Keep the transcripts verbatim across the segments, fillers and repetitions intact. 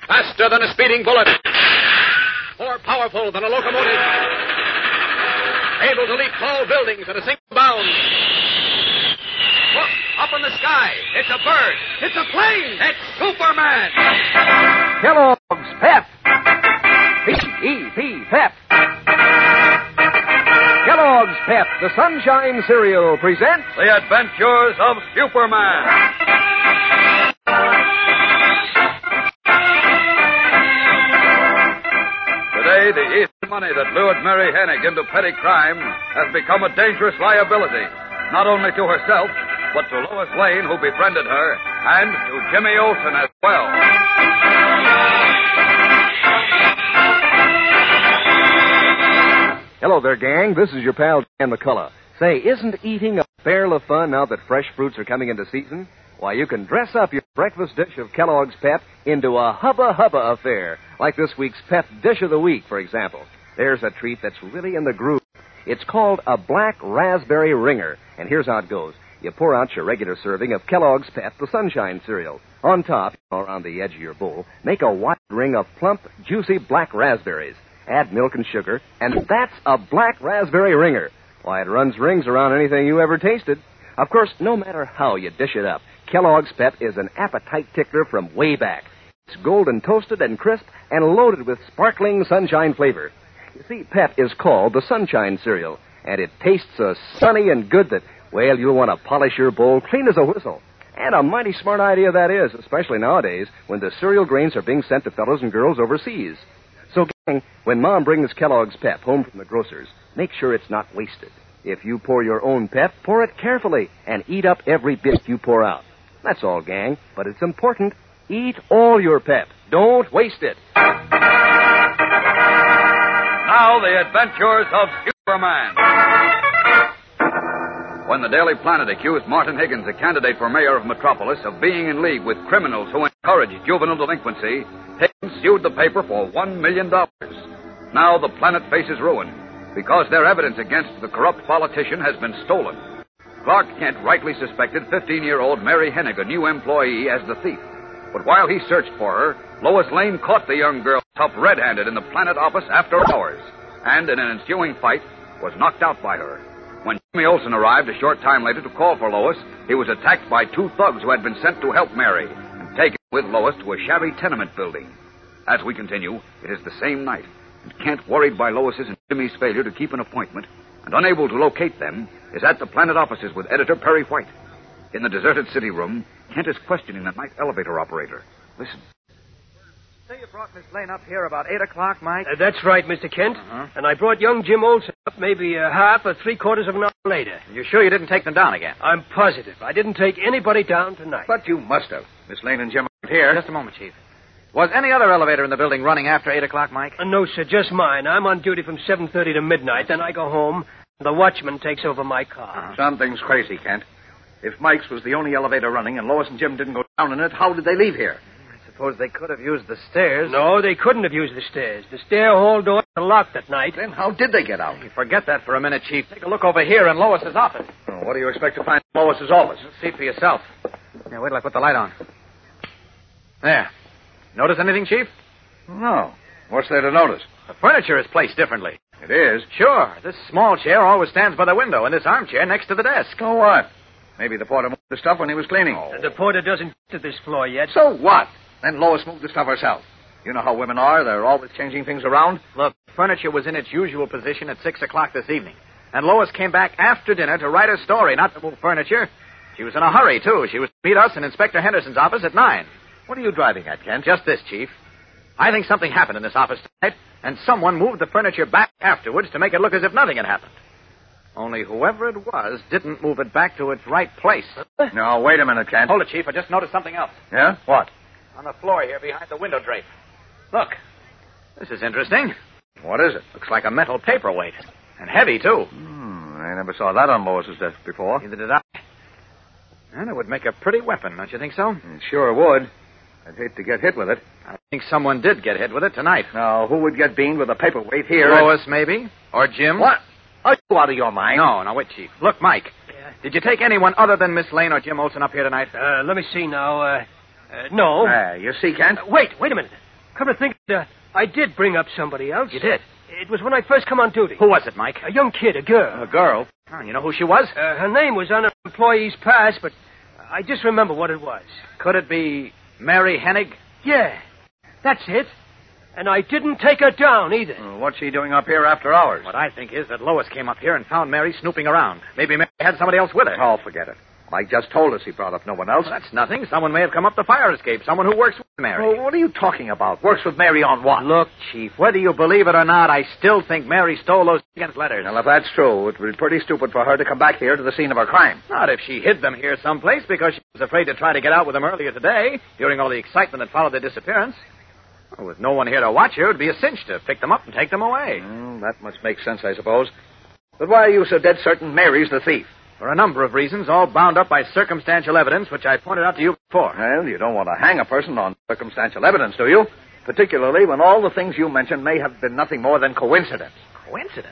Faster than a speeding bullet. More powerful than a locomotive. Able to leap tall buildings at a single bound. Look, up in the sky. It's a bird. It's a plane. It's Superman. Kellogg's Pep. P E P, Pep. Kellogg's Pep, the Sunshine Cereal, presents The Adventures of Superman. Today, the easy money that lured Mary Hennig into petty crime has become a dangerous liability, not only to herself, but to Lois Lane, who befriended her, and to Jimmy Olsen as well. Hello there, gang. This is your pal, Dan McCullough. Say, isn't eating a barrel of fun now that fresh fruits are coming into season? Why, you can dress up your breakfast dish of Kellogg's Pep into a hubba-hubba affair, like this week's Pep Dish of the Week, for example. There's a treat that's really in the groove. It's called a Black Raspberry Ringer, and here's how it goes. You pour out your regular serving of Kellogg's Pep, the Sunshine Cereal. On top, around the edge of your bowl, make a wide ring of plump, juicy black raspberries. Add milk and sugar, and that's a Black Raspberry Ringer. Why, it runs rings around anything you ever tasted. Of course, no matter how you dish it up, Kellogg's Pep is an appetite tickler from way back. It's golden toasted and crisp and loaded with sparkling sunshine flavor. You see, Pep is called the Sunshine Cereal, and it tastes so sunny and good that, well, you'll want to polish your bowl clean as a whistle. And a mighty smart idea that is, especially nowadays when the cereal grains are being sent to fellows and girls overseas. So, gang, when Mom brings Kellogg's Pep home from the grocer's, make sure it's not wasted. If you pour your own Pep, pour it carefully and eat up every bit you pour out. That's all, gang, but it's important. Eat all your Pep. Don't waste it. Now, the Adventures of Superman. When the Daily Planet accused Martin Higgins, a candidate for mayor of Metropolis, of being in league with criminals who encourage juvenile delinquency, Higgins sued the paper for one million dollars. Now the Planet faces ruin because their evidence against the corrupt politician has been stolen. Clark Kent rightly suspected fifteen-year-old Mary Hennig, a new employee, as the thief. But while he searched for her, Lois Lane caught the young girl up red-handed in the Planet office after hours, and in an ensuing fight was knocked out by her. When Jimmy Olsen arrived a short time later to call for Lois, he was attacked by two thugs who had been sent to help Mary and taken with Lois to a shabby tenement building. As we continue, it is the same night, and Kent, worried by Lois's and Jimmy's failure to keep an appointment and unable to locate them, is at the Planet offices with editor Perry White. In the deserted city room, Kent is questioning the night elevator operator. Listen. Say you brought Miss Lane up here about eight o'clock, Mike? Uh, that's right, Mister Kent. Uh-huh. And I brought young Jim Olsen up maybe a half or three quarters of an hour later. You sure you didn't take them down again? I'm positive. I didn't take anybody down tonight. But you must have. Miss Lane and Jim aren't here. Just a moment, Chief. Was any other elevator in the building running after eight o'clock, Mike? Uh, no, sir, just mine. I'm on duty from seven thirty to midnight. Then I go home, and the watchman takes over my car. Uh-huh. Something's crazy, Kent. If Mike's was the only elevator running and Lois and Jim didn't go down in it, how did they leave here? Suppose they could have used the stairs. No, they couldn't have used the stairs. The stair hall doors were locked at night. Then how did they get out? You forget that for a minute, Chief. Take a look over here in Lois's office. Oh, what do you expect to find in Lois's office? See for yourself. Now, wait till I put the light on. There. Notice anything, Chief? No. What's there to notice? The furniture is placed differently. It is? Sure. This small chair always stands by the window, and this armchair next to the desk. So what? Maybe the porter moved the stuff when he was cleaning. Oh. The porter doesn't get to this floor yet. So what? Then Lois moved the stuff herself. You know how women are. They're always changing things around. Look, the furniture was in its usual position at six o'clock this evening. And Lois came back after dinner to write a story, not to move furniture. She was in a hurry, too. She was to meet us in Inspector Henderson's office at nine. What are you driving at, Kent? Just this, Chief. I think something happened in this office tonight, and someone moved the furniture back afterwards to make it look as if nothing had happened. Only whoever it was didn't move it back to its right place. No, wait a minute, Kent. Hold it, Chief. I just noticed something else. Yeah? What? On the floor here behind the window drape. Look. This is interesting. What is it? Looks like a metal paperweight. And heavy, too. Hmm, I never saw that on Lois's desk before. Neither did I. And it would make a pretty weapon, don't you think so? It sure would. I'd hate to get hit with it. I think someone did get hit with it tonight. Now, who would get beamed with a paperweight here? Lois, maybe? Or Jim? What? Are you out of your mind? No, now wait, Chief. Look, Mike. Yeah. Did you take anyone other than Miss Lane or Jim Olsen up here tonight? Uh, let me see now. Uh, uh, no. Uh, you see, Kent? Uh, wait, wait a minute. Come to think of it, uh, I did bring up somebody else. You did? It was when I first come on duty. Who was it, Mike? A young kid, a girl. A girl? Oh, you know who she was? Uh, her name was on her employee's pass, but I just remember what it was. Could it be Mary Hennig? Yeah, that's it. And I didn't take her down, either. Well, what's she doing up here after hours? What I think is that Lois came up here and found Mary snooping around. Maybe Mary had somebody else with her. Oh, forget it. Mike just told us he brought up no one else. Well, that's nothing. Someone may have come up the fire escape. Someone who works with Mary. Well, what are you talking about? Works with Mary on what? Look, Chief, whether you believe it or not, I still think Mary stole those Higgins letters. Well, if that's true, it would be pretty stupid for her to come back here to the scene of her crime. Not if she hid them here someplace because she was afraid to try to get out with them earlier today, during all the excitement that followed their disappearance. Well, with no one here to watch her, it would be a cinch to pick them up and take them away. Mm, that must make sense, I suppose. But why are you so dead certain Mary's the thief? For a number of reasons, all bound up by circumstantial evidence, which I pointed out to you before. Well, you don't want to hang a person on circumstantial evidence, do you? Particularly when all the things you mentioned may have been nothing more than coincidence. Coincidence?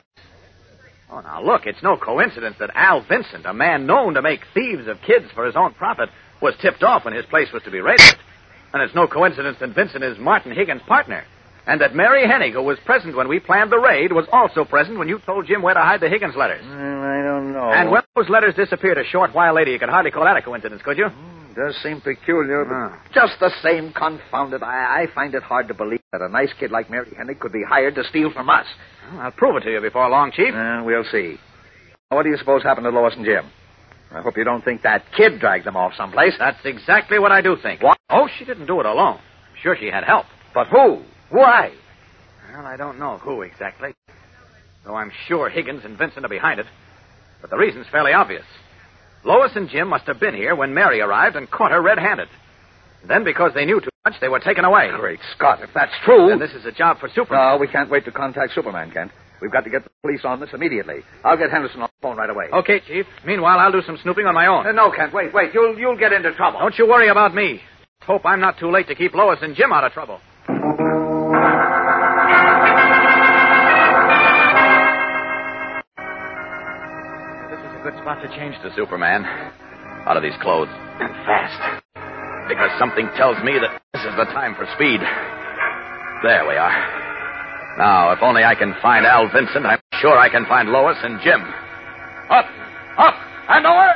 Oh, now, look, it's no coincidence that Al Vincent, a man known to make thieves of kids for his own profit, was tipped off when his place was to be raided. And it's no coincidence that Vincent is Martin Higgins' partner. And that Mary Hennig, who was present when we planned the raid, was also present when you told Jim where to hide the Higgins letters. Well, I don't know. And when those letters disappeared a short while later, you could hardly call that a coincidence, could you? Mm, does seem peculiar, but Ah. just the same, confounded, I, I find it hard to believe that a nice kid like Mary Hennig could be hired to steal from us. Well, I'll prove it to you before long, Chief. Uh, we'll see. What do you suppose happened to Lois and Jim? I hope you don't think that kid dragged them off someplace. That's exactly what I do think. What? Oh, she didn't do it alone. I'm sure she had help. But who? Why? Well, I don't know who exactly. Though I'm sure Higgins and Vincent are behind it. But the reason's fairly obvious. Lois and Jim must have been here when Mary arrived and caught her red-handed. Then, because they knew too much, they were taken away. Great Scott, if that's true... And this is a job for Superman. No, we can't wait to contact Superman, Kent. We've got to get the police on this immediately. I'll get Henderson on the phone right away. Okay, Chief. Meanwhile, I'll do some snooping on my own. Uh, no, Kent, wait, wait. You'll, you'll get into trouble. Don't you worry about me. Hope I'm not too late to keep Lois and Jim out of trouble. This is a good spot to change to, Superman. Out of these clothes. And fast. Because something tells me that this is the time for speed. There we are. Now, if only I can find Al Vincent, I'm sure I can find Lois and Jim. Up, up, and away!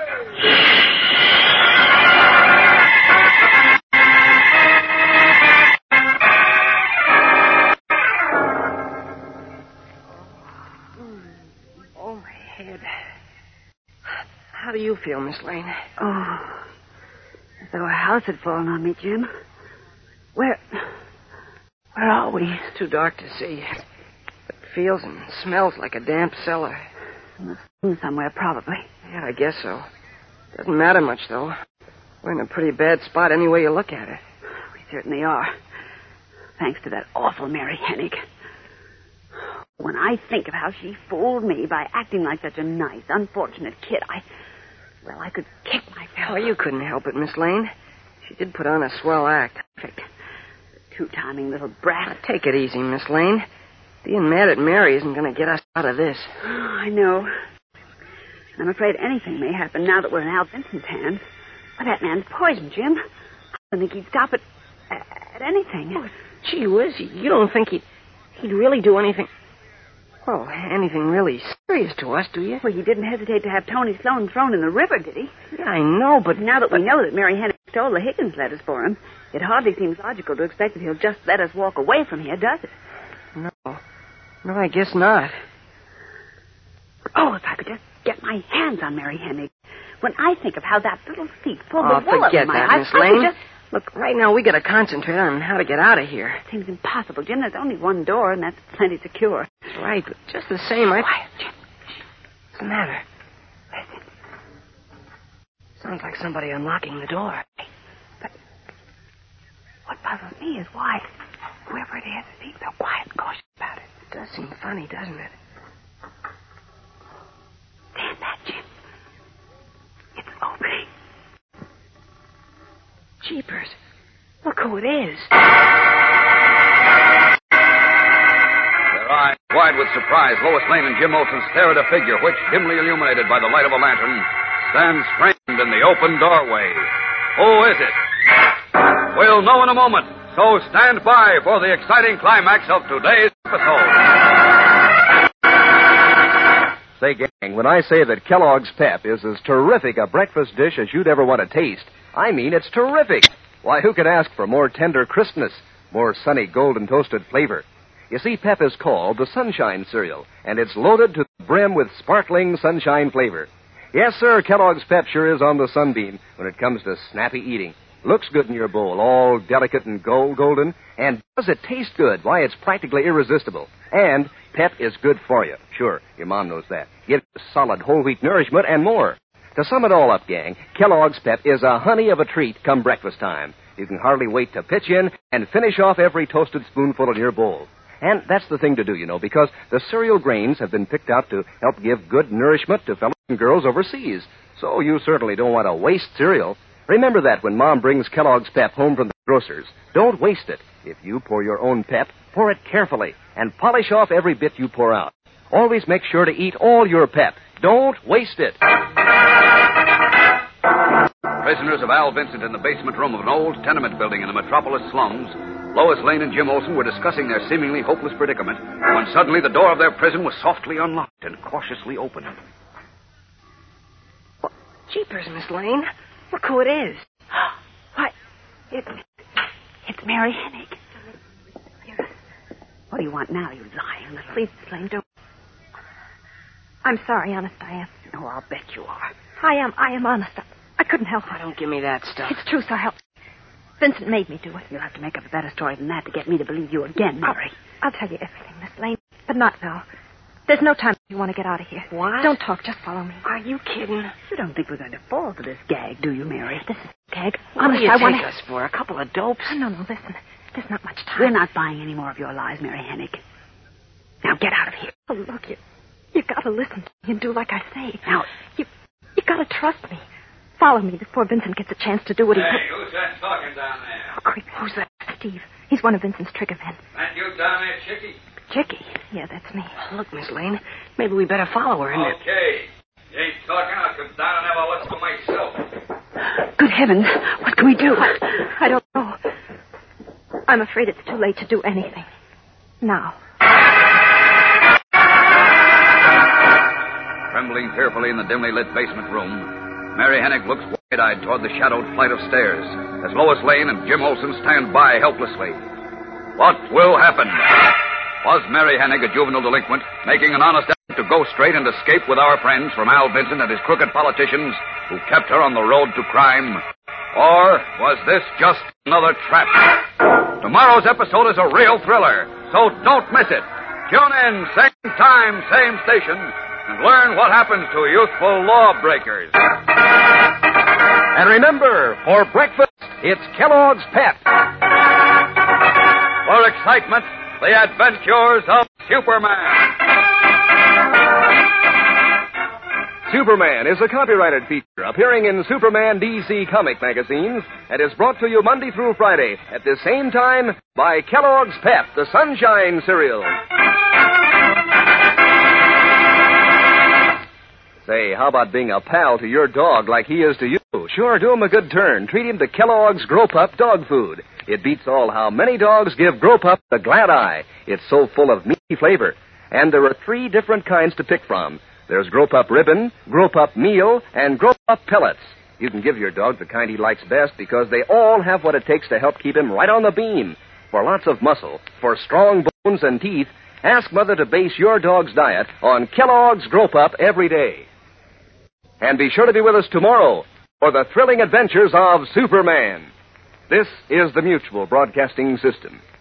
Oh, my head. How do you feel, Miss Lane? Oh, as though a house had fallen on me, Jim. Where... Where are we? It's too dark to see. It feels and smells like a damp cellar. In the spoon somewhere, probably. Yeah, I guess so. Doesn't matter much, though. We're in a pretty bad spot any way you look at it. We certainly are. Thanks to that awful Mary Hennig. When I think of how she fooled me by acting like such a nice, unfortunate kid, I... Well, I could kick myself. Oh, you couldn't help it, Miss Lane. She did put on a swell act. Perfect. Two-timing little brat. Now, take it easy, Miss Lane. Being mad at Mary isn't going to get us out of this. Oh, I know. I'm afraid anything may happen now that we're in Al Vincent's hands. But that man's poison, Jim. I don't think he'd stop at, at anything. Oh, gee whiz, you don't think he'd, he'd really do anything... Well, anything really serious to us, do you? Well, he didn't hesitate to have Tony Sloan thrown in the river, did he? Yeah, I know, but... Now that but... we know that Mary Hennig stole the Higgins letters for him, it hardly seems logical to expect that he'll just let us walk away from here, does it? No. No, I guess not. Oh, if I could just get my hands on Mary Hennig. When I think of how that little thief pulled Oh, the wool forget over my that, eyes, Miss I Lane. could just... Look, right now we got to concentrate on how to get out of here. It seems impossible, Jim. There's only one door, and that's plenty secure. That's right, but just the same, I... Quiet, Jim. What's the matter? Listen. Sounds like somebody unlocking the door. But what puzzles me is why whoever it is is being so quiet and cautious about it. It does seem funny, doesn't it? Stand back, Jim. It's opening. Jeepers. Look who it is. Their eyes wide with surprise, Lois Lane and Jim Olsen stare at a figure which, dimly illuminated by the light of a lantern, stands framed in the open doorway. Who is it? We'll know in a moment. So stand by for the exciting climax of today's episode. Say, gang, when I say that Kellogg's Pep is as terrific a breakfast dish as you'd ever want to taste, I mean it's terrific. Why, who could ask for more tender crispness, more sunny golden toasted flavor? You see, Pep is called the Sunshine Cereal, and it's loaded to the brim with sparkling sunshine flavor. Yes, sir, Kellogg's Pep sure is on the sunbeam when it comes to snappy eating. Looks good in your bowl, all delicate and gold golden. And does it taste good? Why, it's practically irresistible. And Pep is good for you. Sure, your mom knows that. Gives you solid whole wheat nourishment and more. To sum it all up, gang, Kellogg's Pep is a honey of a treat come breakfast time. You can hardly wait to pitch in and finish off every toasted spoonful in your bowl. And that's the thing to do, you know, because the cereal grains have been picked out to help give good nourishment to fellows and girls overseas. So you certainly don't want to waste cereal. Remember that when Mom brings Kellogg's Pep home from the grocer's. Don't waste it. If you pour your own Pep, pour it carefully and polish off every bit you pour out. Always make sure to eat all your Pep. Don't waste it. Prisoners of Al Vincent in the basement room of an old tenement building in the Metropolis slums, Lois Lane and Jim Olsen were discussing their seemingly hopeless predicament when suddenly the door of their prison was softly unlocked and cautiously opened. Well, jeepers, Miss Lane. Look who it is. Why, it, it's Mary Hennig. What do you want now, you lying little... Please, Miss Lane, don't... I'm sorry, honest, I am. Oh, I'll bet you are. I am, I am honest. I, I couldn't help it. Oh, don't give me that stuff. It's true, so help. Vincent made me do it. You'll have to make up a better story than that to get me to believe you again, Mary. I'll, I'll tell you everything, Miss Lane, but not now. There's no time if you want to get out of here. What? Don't talk, just follow me. Are you kidding? You don't think we're going to fall for this gag, do you, Mary? This is a gag. What Honest, do you I take want us for? A couple of dopes? No, no, listen. There's not much time. We're not buying any more of your lies, Mary Hennig. Now get out of here. Oh, look, you, you got to listen to me and do like I say. Now, you, you got to trust me. Follow me before Vincent gets a chance to do what he... Hey, who's that talking down there? Oh, creep. Who's that? Steve. He's one of Vincent's trigger men. That you down there, Chickie? Chicky? Yeah, that's me. Look, Miss Lane, maybe we better follow her. And Okay. You ain't talking, I'll come down and have a look for myself. good heavens, what can we do? I, I don't know. I'm afraid it's too late to do anything. Now. Trembling fearfully in the dimly lit basement room, Mary Hennig looks wide-eyed toward the shadowed flight of stairs as Lois Lane and Jim Olsen stand by helplessly. What will happen? Was Mary Hennig, a juvenile delinquent, making an honest effort to go straight and escape with our friends from Al Vincent and his crooked politicians who kept her on the road to crime? Or was this just another trap? Tomorrow's episode is a real thriller, so don't miss it. Tune in, same time, same station, and learn what happens to youthful lawbreakers. And remember, for breakfast, it's Kellogg's Pep. For excitement, the adventures of Superman. Superman is a copyrighted feature appearing in Superman D C comic magazines and is brought to you Monday through Friday at the same time by Kellogg's Pep, the Sunshine Cereal. Say, how about being a pal to your dog like he is to you? Sure, do him a good turn. Treat him to Kellogg's Grow Pup dog food. It beats all how many dogs give Grow Pup the glad eye. It's so full of meaty flavor. And there are three different kinds to pick from. There's Grow Pup Ribbon, Grow Pup Meal, and Grow Pup Pellets. You can give your dog the kind he likes best because they all have what it takes to help keep him right on the beam. For lots of muscle, for strong bones and teeth, ask Mother to base your dog's diet on Kellogg's Grow Pup every day. And be sure to be with us tomorrow for the thrilling adventures of Superman. This is the Mutual Broadcasting System.